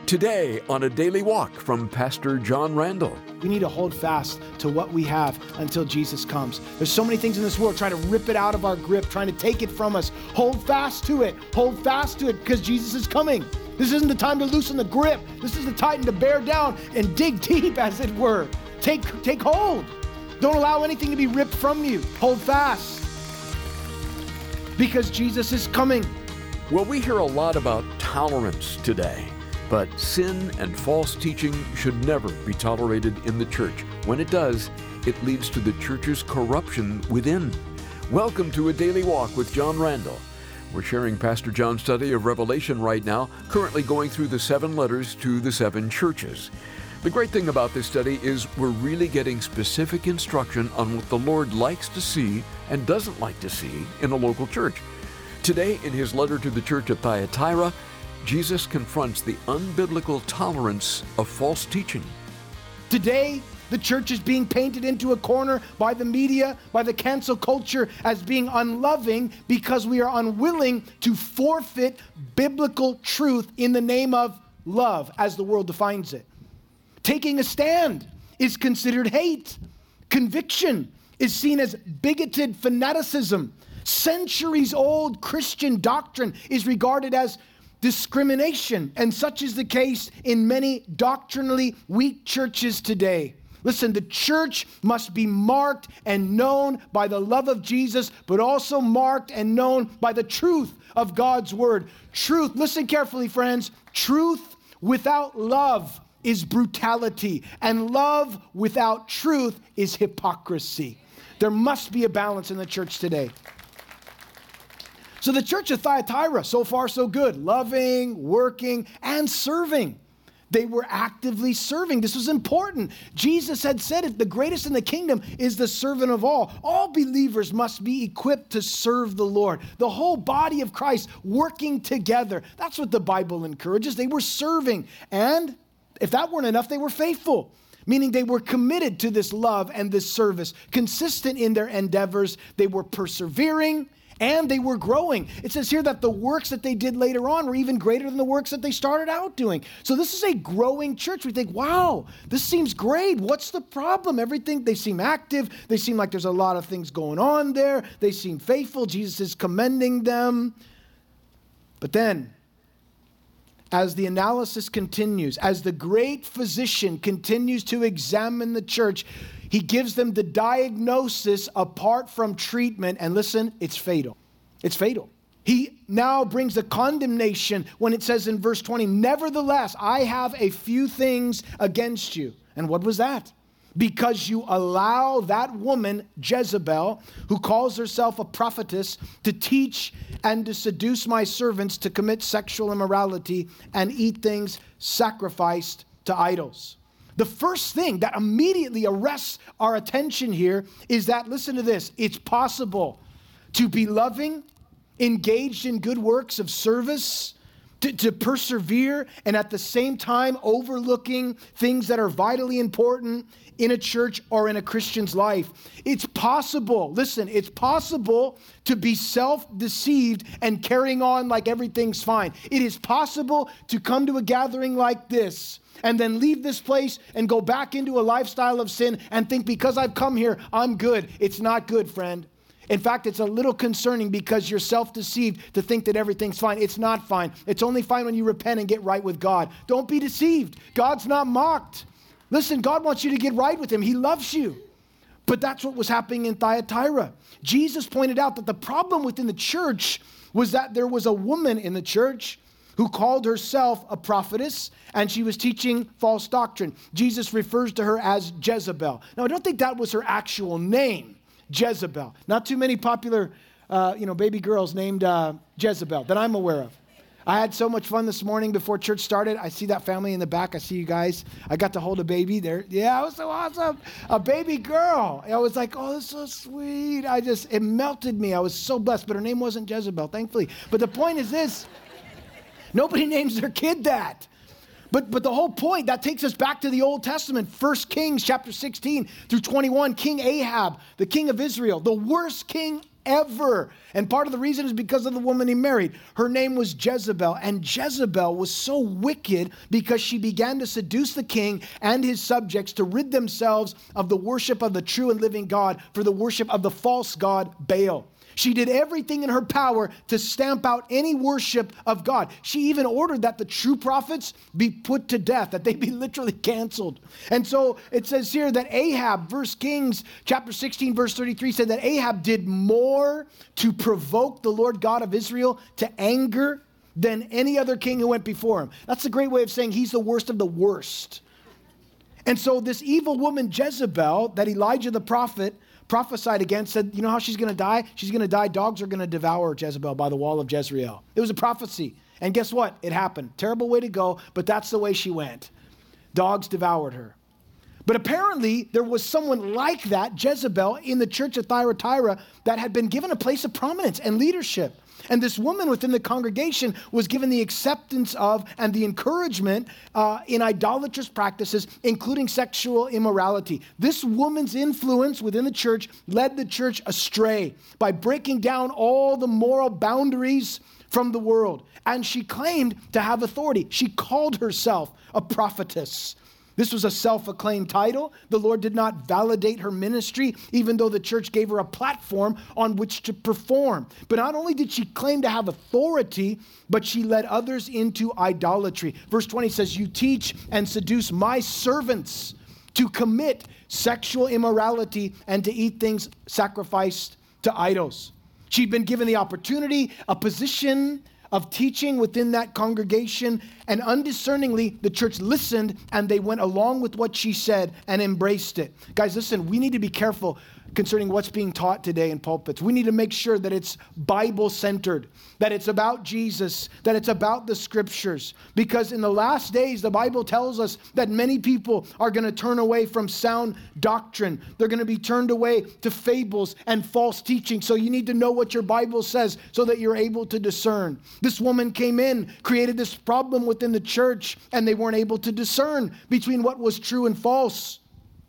Today on A Daily Walk from Pastor John Randall. We need to hold fast to what we have until Jesus comes. There's so many things in this world trying to rip it out of our grip, trying to take it from us. Hold fast to it. Hold fast to it because Jesus is coming. This isn't the time to loosen the grip. This is the time to bear down and dig deep, as it were. Take hold. Don't allow anything to be ripped from you. Hold fast because Jesus is coming. Well, we hear a lot about tolerance today. But sin and false teaching should never be tolerated in the church. When it does, it leads to the church's corruption within. Welcome to A Daily Walk with John Randall. We're sharing Pastor John's study of Revelation right now, currently going through the 7 letters to the 7 churches. The great thing about this study is we're really getting specific instruction on what the Lord likes to see and doesn't like to see in a local church. Today, in his letter to the church at Thyatira, Jesus confronts the unbiblical tolerance of false teaching. Today, the church is being painted into a corner by the media, by the cancel culture, as being unloving because we are unwilling to forfeit biblical truth in the name of love, as the world defines it. Taking a stand is considered hate. Conviction is seen as bigoted fanaticism. Centuries-old Christian doctrine is regarded as discrimination, and such is the case in many doctrinally weak churches today. Listen, the church must be marked and known by the love of Jesus, but also marked and known by the truth of God's word. Truth, listen carefully, friends. Truth without love is brutality, and love without truth is hypocrisy. There must be a balance in the church today. So the church of Thyatira, so far so good, loving, working, and serving. They were actively serving. This was important. Jesus had said it, the greatest in the kingdom is the servant of all. All believers must be equipped to serve the Lord. The whole body of Christ working together. That's what the Bible encourages. They were serving. And if that weren't enough, they were faithful. Meaning they were committed to this love and this service. Consistent in their endeavors. They were persevering. And they were growing. It says here that the works that they did later on were even greater than the works that they started out doing. So this is a growing church. We think, wow, this seems great. What's the problem? Everything, they seem active. They seem like there's a lot of things going on there. They seem faithful. Jesus is commending them. But then, as the analysis continues, as the great physician continues to examine the church, he gives them the diagnosis apart from treatment. And listen, it's fatal. It's fatal. He now brings the condemnation when it says in verse 20, nevertheless, I have a few things against you. And what was that? Because you allow that woman, Jezebel, who calls herself a prophetess, to teach and to seduce my servants to commit sexual immorality and eat things sacrificed to idols. The first thing that immediately arrests our attention here is that, listen to this, it's possible to be loving, engaged in good works of service, to persevere, and at the same time overlooking things that are vitally important in a church or in a Christian's life. It's possible, listen, it's possible to be self-deceived and carrying on like everything's fine. It is possible to come to a gathering like this and then leave this place and go back into a lifestyle of sin and think because I've come here, I'm good. It's not good, friend. In fact, it's a little concerning because you're self-deceived to think that everything's fine. It's not fine. It's only fine when you repent and get right with God. Don't be deceived. God's not mocked. Listen, God wants you to get right with him. He loves you. But that's what was happening in Thyatira. Jesus pointed out that the problem within the church was that there was a woman in the church who called herself a prophetess, and she was teaching false doctrine. Jesus refers to her as Jezebel. Now, I don't think that was her actual name, Jezebel. Not too many popular, baby girls named Jezebel that I'm aware of. I had so much fun this morning before church started. I see that family in the back. I see you guys. I got to hold a baby there. Yeah, it was so awesome. A baby girl. I was like, oh, that's so sweet. It melted me. I was so blessed. But her name wasn't Jezebel, thankfully. But the point is this. Nobody names their kid that. But the whole point, that takes us back to the Old Testament. 1 Kings chapter 16 through 21. King Ahab, the king of Israel, the worst king ever. And part of the reason is because of the woman he married. Her name was Jezebel, and Jezebel was so wicked because she began to seduce the king and his subjects to rid themselves of the worship of the true and living God for the worship of the false god Baal. She did everything in her power to stamp out any worship of God. She even ordered that the true prophets be put to death, that they be literally canceled. And so it says here that Ahab, 1 Kings chapter 16, verse 33, said that Ahab did more to provoke the Lord God of Israel to anger than any other king who went before him. That's a great way of saying he's the worst of the worst. And so this evil woman Jezebel that Elijah the prophet prophesied against said, you know how she's going to die? She's going to die. Dogs are going to devour Jezebel by the wall of Jezreel. It was a prophecy. And guess what? It happened. Terrible way to go, but that's the way she went. Dogs devoured her. But apparently there was someone like that, Jezebel, in the church of Thyatira that had been given a place of prominence and leadership. And this woman within the congregation was given the acceptance of and the encouragement in idolatrous practices, including sexual immorality. This woman's influence within the church led the church astray by breaking down all the moral boundaries from the world. And she claimed to have authority. She called herself a prophetess. This was a self-acclaimed title. The Lord did not validate her ministry, even though the church gave her a platform on which to perform. But not only did she claim to have authority, but she led others into idolatry. Verse 20 says, you teach and seduce my servants to commit sexual immorality and to eat things sacrificed to idols. She'd been given the opportunity, a position of teaching within that congregation, and undiscerningly, the church listened and they went along with what she said and embraced it. Guys, listen, we need to be careful concerning what's being taught today in pulpits. We need to make sure that it's Bible-centered, that it's about Jesus, that it's about the scriptures. Because in the last days, the Bible tells us that many people are going to turn away from sound doctrine. They're going to be turned away to fables and false teaching. So you need to know what your Bible says so that you're able to discern. This woman came in, created this problem within the church, and they weren't able to discern between what was true and false.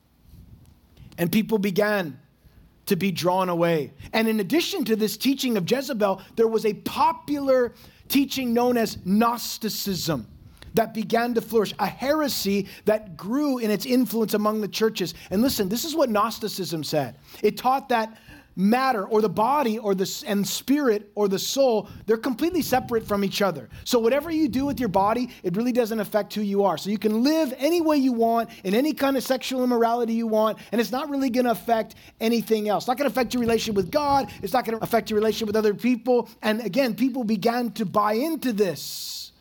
And people began to be drawn away. And in addition to this teaching of Jezebel, there was a popular teaching known as Gnosticism that began to flourish, a heresy that grew in its influence among the churches. And listen, this is what Gnosticism said. It taught that matter or the body or and spirit or the soul, they're completely separate from each other. So whatever you do with your body, it really doesn't affect who you are. So you can live any way you want, in any kind of sexual immorality you want, and it's not really going to affect anything else. It's not going to affect your relationship with God. It's not going to affect your relationship with other people. And again, people began to buy into this.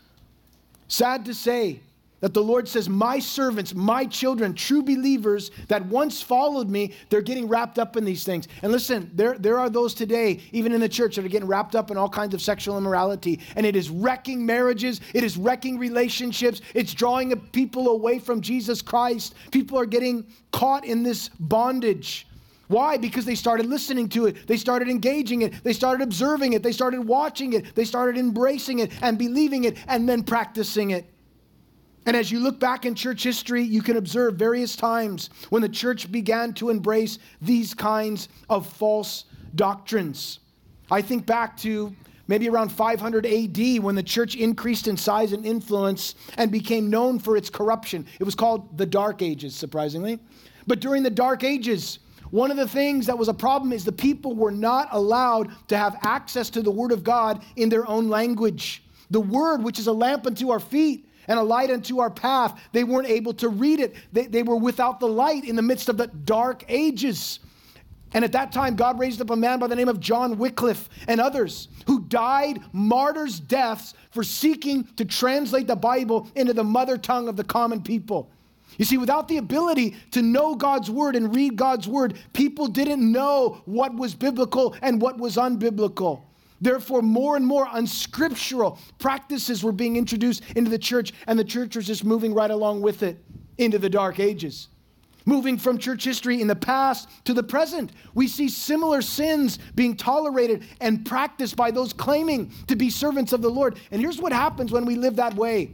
Sad to say that the Lord says, my servants, my children, true believers that once followed me, they're getting wrapped up in these things. And listen, there are those today, even in the church, that are getting wrapped up in all kinds of sexual immorality. And it is wrecking marriages. It is wrecking relationships. It's drawing people away from Jesus Christ. People are getting caught in this bondage. Why? Because they started listening to it. They started engaging it. They started observing it. They started watching it. They started embracing it and believing it and then practicing it. And as you look back in church history, you can observe various times when the church began to embrace these kinds of false doctrines. I think back to maybe around 500 AD when the church increased in size and influence and became known for its corruption. It was called the Dark Ages, surprisingly. But during the Dark Ages, one of the things that was a problem is the people were not allowed to have access to the Word of God in their own language. The Word, which is a lamp unto our feet and a light unto our path, they weren't able to read it. They were without the light in the midst of the Dark Ages. And at that time, God raised up a man by the name of John Wycliffe and others who died martyrs' deaths for seeking to translate the Bible into the mother tongue of the common people. You see, without the ability to know God's word and read God's word, people didn't know what was biblical and what was unbiblical. Therefore, more and more unscriptural practices were being introduced into the church, and the church was just moving right along with it into the Dark Ages. Moving from church history in the past to the present, we see similar sins being tolerated and practiced by those claiming to be servants of the Lord. And here's what happens when we live that way.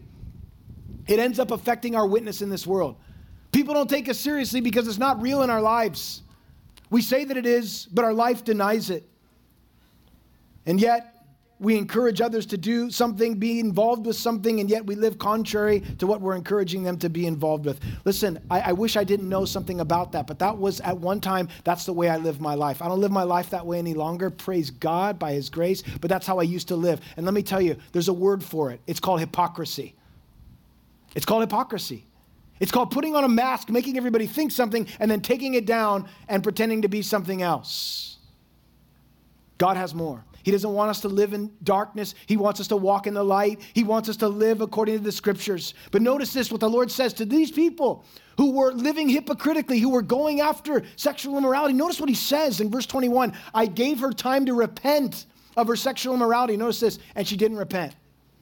It ends up affecting our witness in this world. People don't take us seriously because it's not real in our lives. We say that it is, but our life denies it. And yet, we encourage others to do something, be involved with something, and yet we live contrary to what we're encouraging them to be involved with. Listen, I wish I didn't know something about that, but that was at one time, that's the way I lived my life. I don't live my life that way any longer, praise God by His grace, but that's how I used to live. And let me tell you, there's a word for it. It's called hypocrisy. It's called hypocrisy. It's called putting on a mask, making everybody think something, and then taking it down and pretending to be something else. God has more. He doesn't want us to live in darkness. He wants us to walk in the light. He wants us to live according to the scriptures. But notice this, what the Lord says to these people who were living hypocritically, who were going after sexual immorality. Notice what He says in verse 21. I gave her time to repent of her sexual immorality. Notice this, and she didn't repent.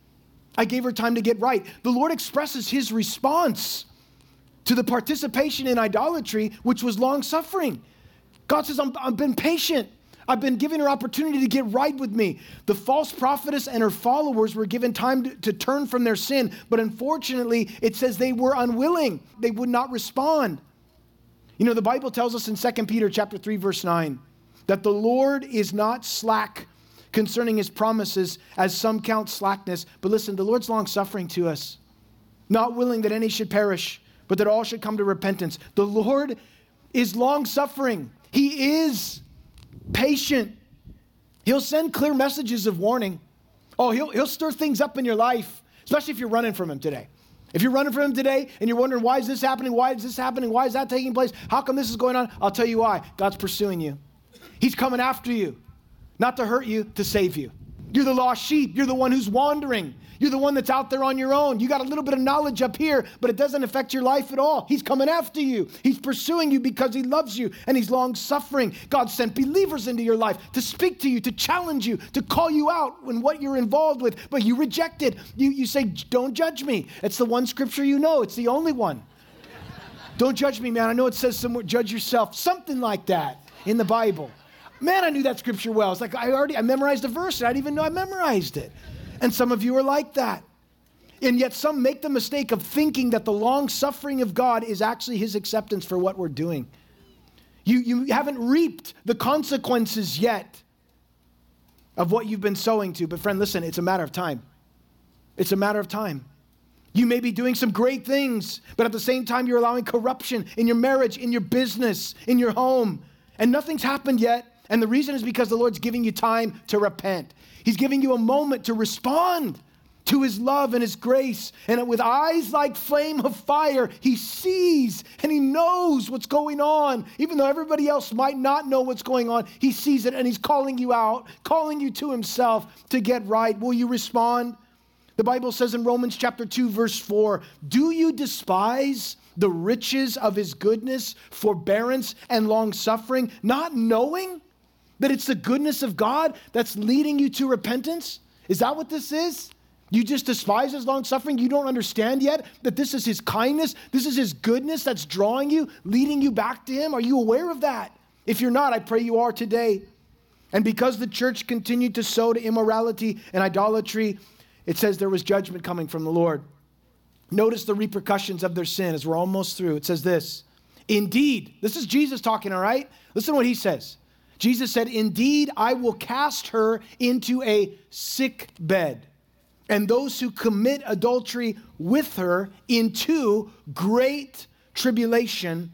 I gave her time to get right. The Lord expresses His response to the participation in idolatry, which was long-suffering. God says, I've been patient. I've been giving her opportunity to get right with me. The false prophetess and her followers were given time to turn from their sin, but unfortunately, it says they were unwilling. They would not respond. You know, the Bible tells us in 2 Peter chapter 3, verse 9, that the Lord is not slack concerning His promises, as some count slackness. But listen, the Lord's long-suffering to us, not willing that any should perish, but that all should come to repentance. The Lord is long-suffering. He is patient. He'll send clear messages of warning. Oh, he'll stir things up in your life, especially if you're running from Him today. If you're running from Him today and you're wondering, why is this happening? Why is this happening? Why is that taking place? How come this is going on? I'll tell you why. God's pursuing you. He's coming after you, not to hurt you, to save you. You're the lost sheep. You're the one who's wandering. You're the one that's out there on your own. You got a little bit of knowledge up here, but it doesn't affect your life at all. He's coming after you. He's pursuing you because He loves you, and He's long-suffering. God sent believers into your life to speak to you, to challenge you, to call you out in what you're involved with, but you reject it. You say, don't judge me. It's the one scripture you know. It's the only one. Don't judge me, man. I know it says somewhere, judge yourself. Something like that in the Bible. Man, I knew that scripture well. It's like I memorized a verse, and I didn't even know I memorized it. And some of you are like that. And yet some make the mistake of thinking that the long suffering of God is actually His acceptance for what we're doing. You haven't reaped the consequences yet of what you've been sowing to. But friend, listen, it's a matter of time. It's a matter of time. You may be doing some great things, but at the same time, you're allowing corruption in your marriage, in your business, in your home. And nothing's happened yet. And the reason is because the Lord's giving you time to repent. He's giving you a moment to respond to His love and His grace. And with eyes like flame of fire, He sees and He knows what's going on. Even though everybody else might not know what's going on, He sees it, and He's calling you out, calling you to Himself to get right. Will you respond? The Bible says in Romans chapter 2, verse 4, do you despise the riches of His goodness, forbearance, and long-suffering, not knowing that it's the goodness of God that's leading you to repentance? Is that what this is? You just despise His long-suffering? You don't understand yet that this is His kindness, this is His goodness that's drawing you, leading you back to Him? Are you aware of that? If you're not, I pray you are today. And because the church continued to sow to immorality and idolatry, it says there was judgment coming from the Lord. Notice the repercussions of their sin as we're almost through. It says this, indeed, this is Jesus talking, all right? Listen to what He says. Jesus said, indeed, I will cast her into a sick bed, and those who commit adultery with her into great tribulation,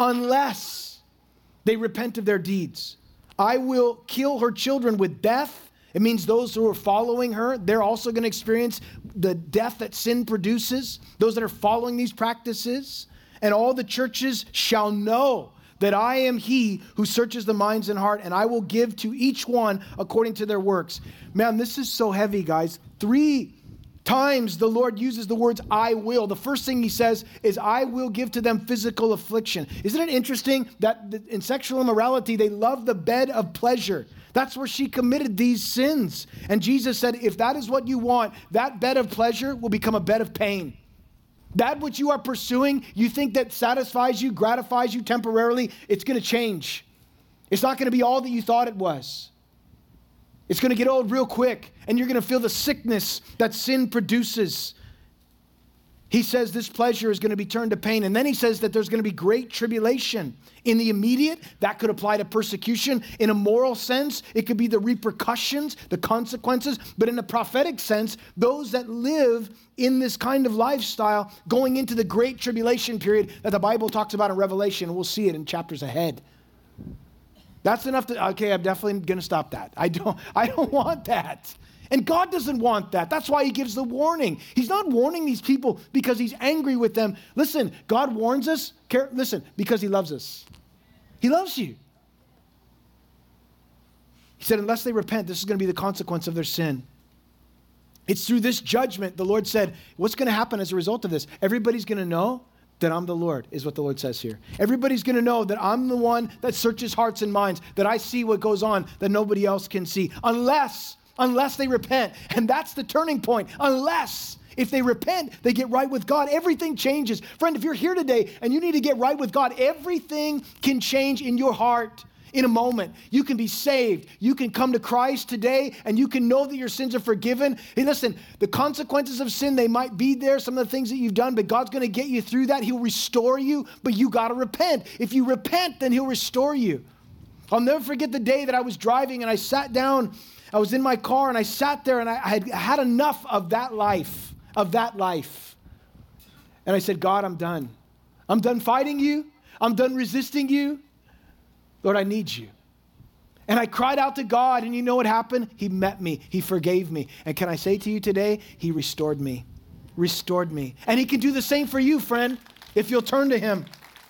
unless they repent of their deeds. I will kill her children with death. It means those who are following her, they're also going to experience the death that sin produces, those that are following these practices. And all the churches shall know that I am He who searches the minds and heart, and I will give to each one according to their works. Man, this is so heavy, guys. 3 times the Lord uses the words, I will. The first thing He says is, I will give to them physical affliction. Isn't it interesting that in sexual immorality, they love the bed of pleasure? That's where she committed these sins. And Jesus said, if that is what you want, that bed of pleasure will become a bed of pain. That which you are pursuing, you think that satisfies you, gratifies you temporarily, it's going to change. It's not going to be all that you thought it was. It's going to get old real quick, and you're going to feel the sickness that sin produces. He says this pleasure is going to be turned to pain. And then he says that there's going to be great tribulation. In the immediate, that could apply to persecution. In a moral sense, it could be the repercussions, the consequences. But in a prophetic sense, those that live in this kind of lifestyle going into the great tribulation period that the Bible talks about in Revelation, we'll see it in chapters ahead. That's enough to, okay, I'm definitely going to stop that. I don't want that. And God doesn't want that. That's why he gives the warning. He's not warning these people because he's angry with them. Listen, God warns us, because he loves us. He loves you. He said, unless they repent, this is going to be the consequence of their sin. It's through this judgment, the Lord said, what's going to happen as a result of this? Everybody's going to know that I'm the Lord, is what the Lord says here. Everybody's going to know that I'm the one that searches hearts and minds, that I see what goes on that nobody else can see, unless they repent. And that's the turning point. If they repent, they get right with God, everything changes. Friend, if you're here today and you need to get right with God, everything can change in your heart in a moment. You can be saved. You can come to Christ today and you can know that your sins are forgiven. Hey, listen, the consequences of sin, they might be there, some of the things that you've done, but God's going to get you through that. He'll restore you, but you got to repent. If you repent, then he'll restore you. I'll never forget the day that I was driving and I sat down. I was in my car and I sat there and I had enough of that life. And I said, God, I'm done. I'm done fighting you. I'm done resisting you. Lord, I need you. And I cried out to God, and you know what happened? He met me. He forgave me. And can I say to you today, he restored me. Restored me. And he can do the same for you, friend, if you'll turn to him.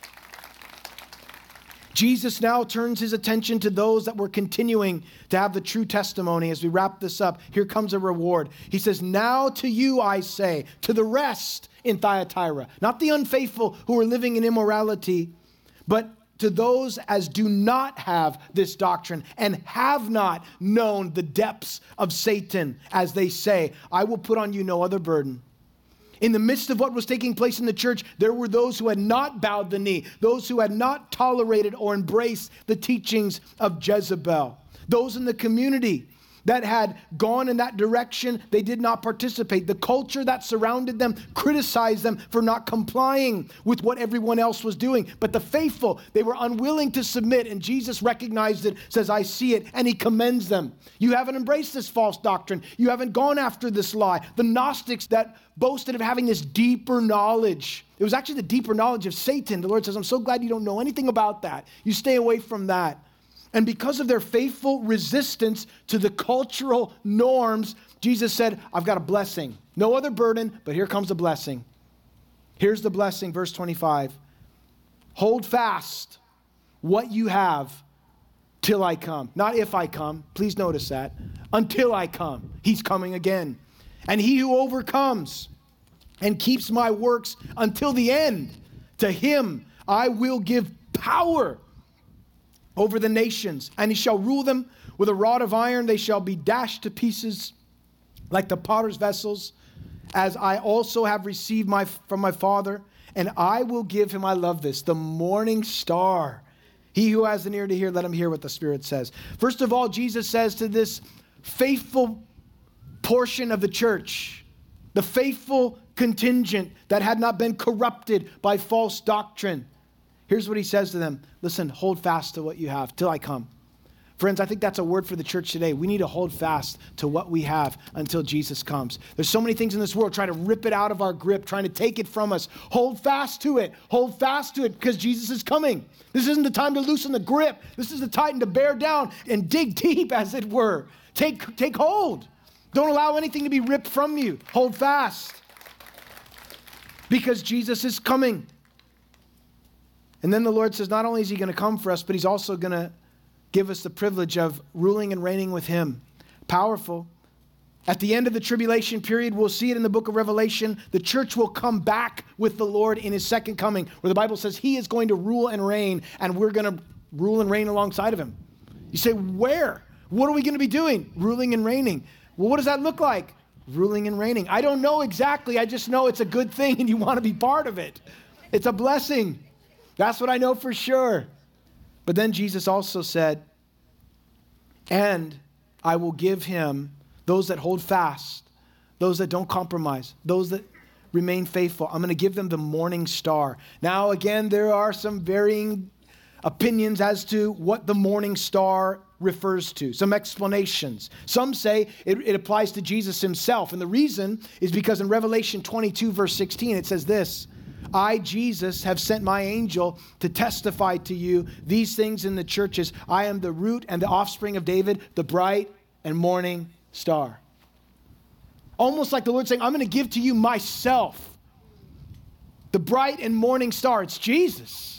Jesus now turns his attention to those that were continuing to have the true testimony. As we wrap this up, here comes a reward. He says, now to you I say, to the rest in Thyatira, not the unfaithful who are living in immorality, but to those as do not have this doctrine and have not known the depths of Satan, as they say, I will put on you no other burden. In the midst of what was taking place in the church, there were those who had not bowed the knee, those who had not tolerated or embraced the teachings of Jezebel. Those in the community that had gone in that direction, they did not participate. The culture that surrounded them criticized them for not complying with what everyone else was doing. But the faithful, they were unwilling to submit, and Jesus recognized it, says, I see it, and he commends them. You haven't embraced this false doctrine. You haven't gone after this lie. The Gnostics that boasted of having this deeper knowledge. It was actually the deeper knowledge of Satan. The Lord says, I'm so glad you don't know anything about that. You stay away from that. And because of their faithful resistance to the cultural norms, Jesus said, I've got a blessing. No other burden, but here comes a blessing. Here's the blessing, verse 25. Hold fast what you have till I come. Not if I come. Please notice that. Until I come. He's coming again. And he who overcomes and keeps my works until the end, to him I will give power over the nations, and he shall rule them with a rod of iron. They shall be dashed to pieces like the potter's vessels, as I also have received from my Father, and I will give him, I love this, the morning star. He who has an ear to hear, let him hear what the Spirit says. First of all, Jesus says to this faithful portion of the church, the faithful contingent that had not been corrupted by false doctrine, here's what he says to them. Listen, hold fast to what you have till I come. Friends, I think that's a word for the church today. We need to hold fast to what we have until Jesus comes. There's so many things in this world trying to rip it out of our grip, trying to take it from us. Hold fast to it. Hold fast to it because Jesus is coming. This isn't the time to loosen the grip. This is the time to bear down and dig deep, as it were. Take hold. Don't allow anything to be ripped from you. Hold fast because Jesus is coming. And then the Lord says, not only is he going to come for us, but he's also going to give us the privilege of ruling and reigning with him. Powerful. At the end of the tribulation period, we'll see it in the book of Revelation, the church will come back with the Lord in his second coming, where the Bible says he is going to rule and reign, and we're going to rule and reign alongside of him. You say, where? What are we going to be doing? Ruling and reigning. Well, what does that look like? Ruling and reigning. I don't know exactly. I just know it's a good thing and you want to be part of it. It's a blessing. That's what I know for sure. But then Jesus also said, and I will give him those that hold fast, those that don't compromise, those that remain faithful. I'm going to give them the morning star. Now, again, there are some varying opinions as to what the morning star refers to, some explanations. Some say it applies to Jesus himself. And the reason is because in Revelation 22, verse 16, it says this, I, Jesus, have sent my angel to testify to you these things in the churches. I am the root and the offspring of David, the bright and morning star. Almost like the Lord saying, I'm going to give to you myself. The bright and morning star. It's Jesus.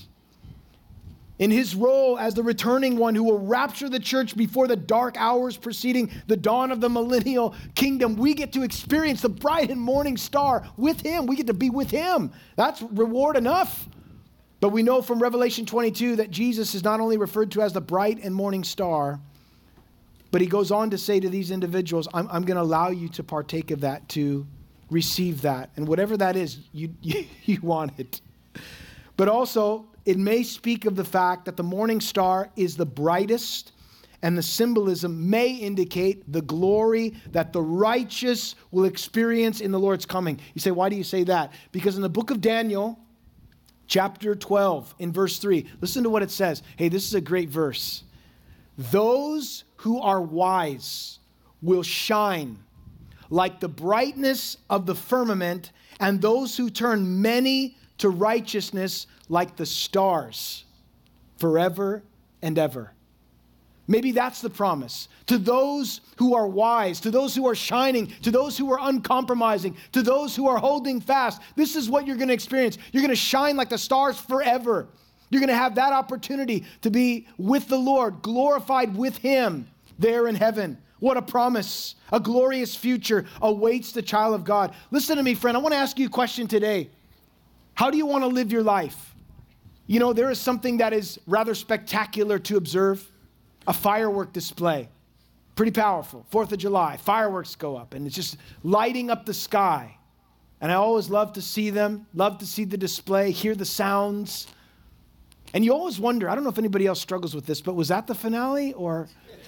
In his role as the returning one who will rapture the church before the dark hours preceding the dawn of the millennial kingdom, we get to experience the bright and morning star with him. We get to be with him. That's reward enough. But we know from Revelation 22 that Jesus is not only referred to as the bright and morning star, but he goes on to say to these individuals, I'm going to allow you to partake of that, to receive that. And whatever that is, you want it. But also, it may speak of the fact that the morning star is the brightest, and the symbolism may indicate the glory that the righteous will experience in the Lord's coming. You say, why do you say that? Because in the book of Daniel, chapter 12, in verse 3, listen to what it says. Hey, this is a great verse. Those who are wise will shine like the brightness of the firmament, and those who turn many to righteousness like the stars forever and ever. Maybe that's the promise. To those who are wise, to those who are shining, to those who are uncompromising, to those who are holding fast, this is what you're going to experience. You're going to shine like the stars forever. You're going to have that opportunity to be with the Lord, glorified with him there in heaven. What a promise. A glorious future awaits the child of God. Listen to me, friend. I want to ask you a question today. How do you want to live your life? You know, there is something that is rather spectacular to observe. A firework display. Pretty powerful. 4th of July, fireworks go up and it's just lighting up the sky. And I always love to see them, love to see the display, hear the sounds. And you always wonder, I don't know if anybody else struggles with this, but was that the finale or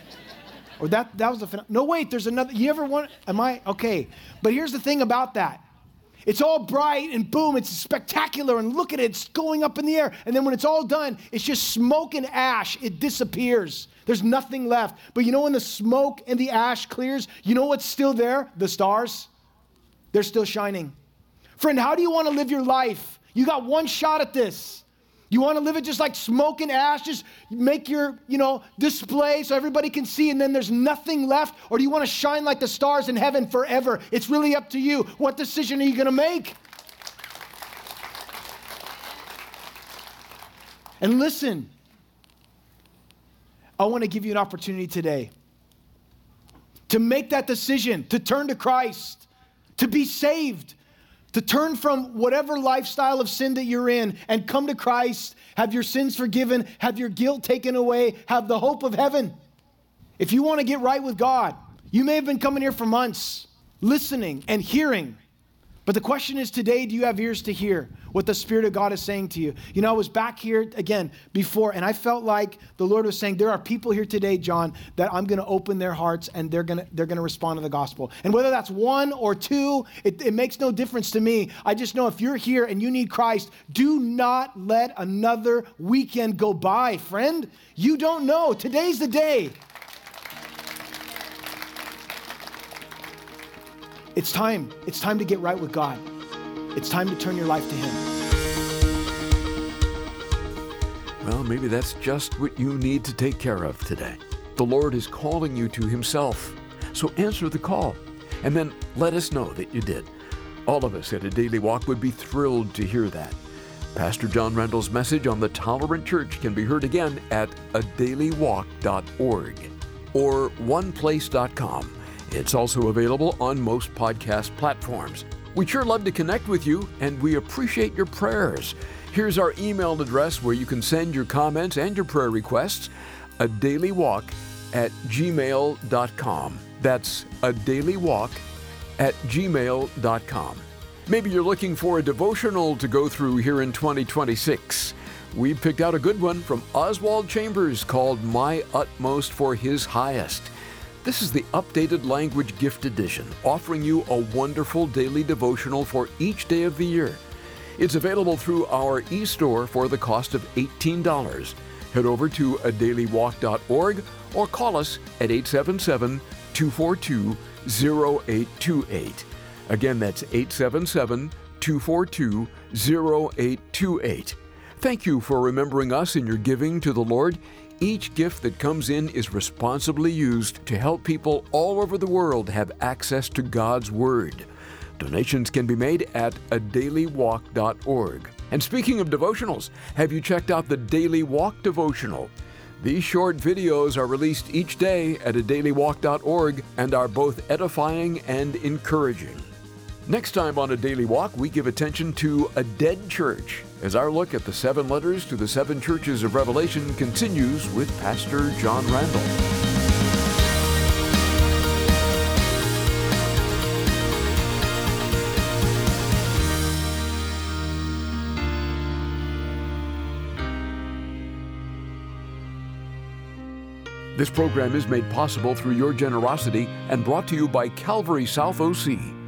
that was the finale? No, wait, there's another. You ever want, okay. But here's the thing about that. It's all bright and boom, it's spectacular and look at it, it's going up in the air. And then when it's all done, it's just smoke and ash. It disappears. There's nothing left. But you know when the smoke and the ash clears, you know what's still there? The stars. They're still shining. Friend, how do you want to live your life? You got one shot at this. You want to live it just like smoke and ash, just make your, display so everybody can see and then there's nothing left? Or do you want to shine like the stars in heaven forever? It's really up to you. What decision are you going to make? And listen, I want to give you an opportunity today to make that decision, to turn to Christ, to be saved, to turn from whatever lifestyle of sin that you're in and come to Christ, have your sins forgiven, have your guilt taken away, have the hope of heaven. If you want to get right with God, you may have been coming here for months, listening and hearing. But the question is today, do you have ears to hear what the Spirit of God is saying to you? I was back here again before, and I felt like the Lord was saying, there are people here today, John, that I'm going to open their hearts and they're going to respond to the gospel. And whether that's one or two, it makes no difference to me. I just know if you're here and you need Christ, do not let another weekend go by, friend. You don't know. Today's the day. It's time. It's time to get right with God. It's time to turn your life to him. Well, maybe that's just what you need to take care of today. The Lord is calling you to himself. So answer the call and then let us know that you did. All of us at A Daily Walk would be thrilled to hear that. Pastor John Randall's message on the Tolerant Church can be heard again at adailywalk.org or oneplace.com. It's also available on most podcast platforms. We'd sure love to connect with you, and we appreciate your prayers. Here's our email address where you can send your comments and your prayer requests, adailywalk@gmail.com. That's adailywalk@gmail.com. Maybe you're looking for a devotional to go through here in 2026. We picked out a good one from Oswald Chambers called My Utmost for His Highest. This is the Updated Language Gift Edition, offering you a wonderful daily devotional for each day of the year. It's available through our e-store for the cost of $18. Head over to adailywalk.org or call us at 877-242-0828. Again, that's 877-242-0828. Thank you for remembering us in your giving to the Lord. Each gift that comes in is responsibly used to help people all over the world have access to God's Word. Donations can be made at adailywalk.org. And speaking of devotionals, have you checked out the Daily Walk devotional? These short videos are released each day at adailywalk.org and are both edifying and encouraging. Next time on A Daily Walk, we give attention to a dead church as our look at the 7 letters to the 7 churches of Revelation continues with Pastor John Randall. This program is made possible through your generosity and brought to you by Calvary South OC.